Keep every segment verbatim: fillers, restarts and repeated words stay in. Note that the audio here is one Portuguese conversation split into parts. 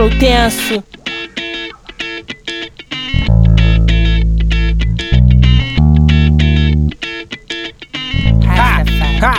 flow tenso. Ha, ha,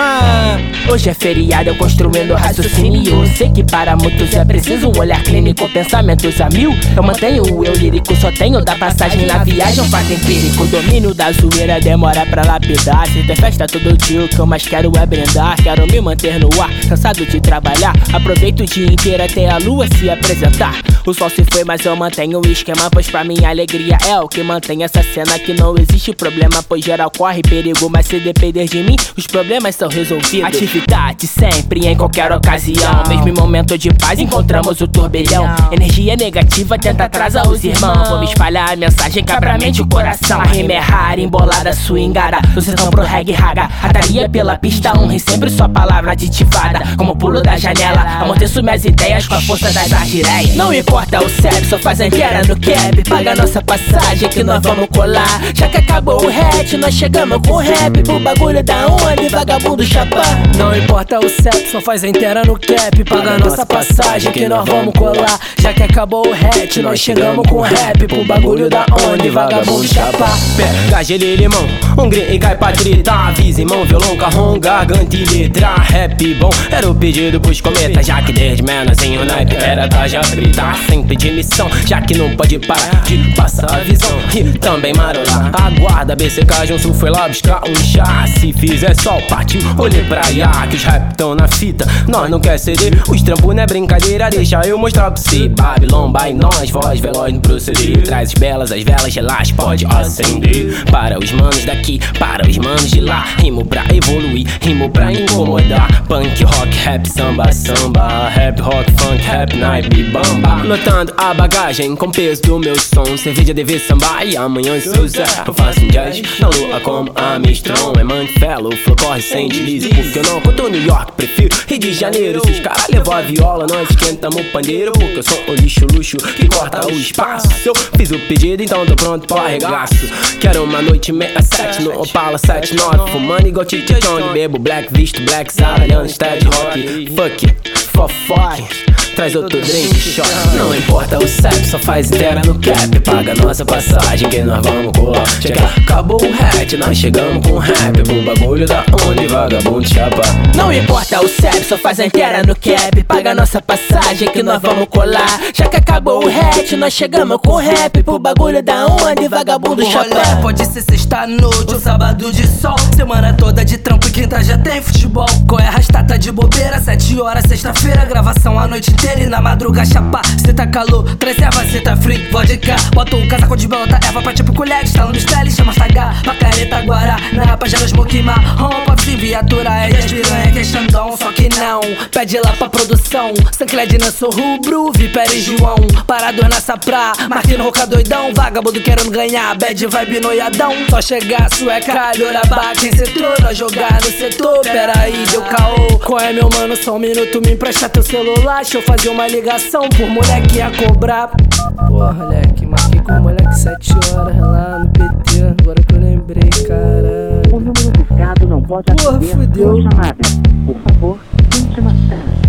ha. Hoje é feriado, eu construindo raciocínio. Sei que para muitos é preciso um olhar clínico, pensamentos a mil. Eu mantenho o eu lírico, só tenho da passagem na viagem, um fato empírico. Domínio da zoeira demora pra lapidar. Se tem festa todo dia, o que eu mais quero é brindar. Quero me manter no ar, cansado de trabalhar. Aproveito o dia inteiro até a lua se apresentar. O sol se foi, mas eu mantenho o esquema, pois pra minha alegria é o que mantém essa cena. Que não existe problema, pois geral corre perigo, mas se depender de mim, os problemas são resolvidos. Atividade sempre, em qualquer ocasião. Mesmo em momento de paz encontramos o turbilhão. Energia negativa tenta atrasar os irmãos. Vamos espalhar a mensagem, cabra a mente e o coração. A rima é rara, embolada, swingada. Do sertão pro reggae raga, rataria pela pista, honra e sempre sua palavra aditivada. Como pulo da janela, amorteço minhas ideias com a força das ardireias. Não importa o sexo, só faz a inteira no cap. Paga nossa passagem que nós vamos colar. Já que acabou o hatch, nós chegamos com rap. Pro bagulho da onde, vagabundo chapa. Não importa o sexo, só faz a inteira no cap. Paga nossa passagem que nós vamos colar. Já que acabou o hatch, nós chegamos com rap. Pro bagulho da onde, vagabundo chapa. Pega gelo e limão, um green e cai pra tritar. Avisa, irmão, violão, carrom, garganta e letra. Rap bom, era o pedido pros cometas. Já que desde menorzinho na era tá já frita. Sempre de missão, já que não pode parar de passar a visão e também marolar. Aguarda, B C K Johnson foi lá buscar um chá. Se fizer sol, partiu, olhei pra lá. Que os rap tão na fita, nós não quer ceder. Os trampos não é brincadeira, deixa eu mostrar pra você. Babilon, vai nós, voz veloz no proceder. Traz as belas, as velas, relaxa, pode acender. Para os manos daqui, para os manos de lá. Rimo pra evoluir, rimo pra incomodar. Punk, rock, rap, samba, samba. Rap, rock, funk, rap, naipe, bamba. Lotando a bagagem com peso do meu som. Cerveja deve sambar e amanhã se usar. Eu faço um jazz na lua como a Mistron. É Manfelo, flow corre sem deslize. Porque eu não conto New York, prefiro Rio de Janeiro. Se os caras levam a viola, nós esquentamos o pandeiro. Porque eu sou o lixo, luxo que corta o espaço. Se eu fiz o pedido, então tô pronto pro arregaço. Quero uma noite meia sete no Opala sete nove. Fumando igual Titi Jong. Bebo black, visto black, saralhando stead rock. Fuck it, fofoque. Traz outro drink, shot. Não importa o sexo, só faz inteira no cap. Paga nossa passagem que nós vamos colar. Chega, acabou o hatch, nós chegamos com rap. Pro bagulho da onde, vagabundo chapa. Não importa o sexo, só faz a inteira no cap. Paga nossa passagem que nós vamos colar. Já que acabou o hatch, nós chegamos com rap. Pro bagulho da onde, vagabundo chapa. Pode ser sexta-noite ou sábado de sol. Semana toda de trampo e quinta já tem futebol. Qual é a rastata de bobeira? Sete horas, sexta-feira, gravação a noite inteira. E na madruga chapa, cê tá calor, traz erva, cê tá frio, vodka. Bota o casaco de belota, erva pra tipo colher. Estalo no style, chama stagar, macareta, guaraná. Pajero, smoke, marrom, pop, viatura. É de piranha que é Xandão, só que não. Pede lá pra produção, Sancled, sou rubro, Viper e João. Parador nessa pra, Marquinhos, roca doidão. Vagabundo querendo ganhar, bad vibe noiadão. Só chegar, sueca, Lorabá, quem setor, nós jogar no setor. Pera aí, deu caô. Qual é meu mano, só um minuto, me empresta teu celular. Deixa eu fazer uma ligação por moleque ia cobrar. Porra, moleque, marquei com o moleque sete horas lá no P T. Agora que eu lembrei, caralho. O número do gado não pode Porra, atender fudeu. sua chamada. Por favor, tente mais tarde.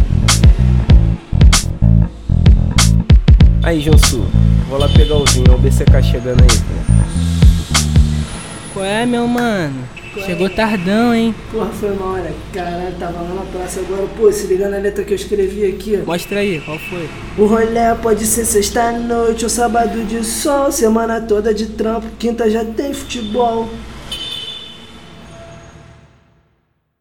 Aí, Jonsu, vou lá pegar o vinho, o B C K chegando aí, pô. Qual é, meu mano? Chegou tardão, hein? Porra, foi mal, olha. Caralho, tava lá na praça agora. Pô, se liga na letra que eu escrevi aqui, ó. Mostra aí, qual foi? O rolê pode ser sexta-noite ou sábado de sol. Semana toda de trampo, quinta já tem futebol.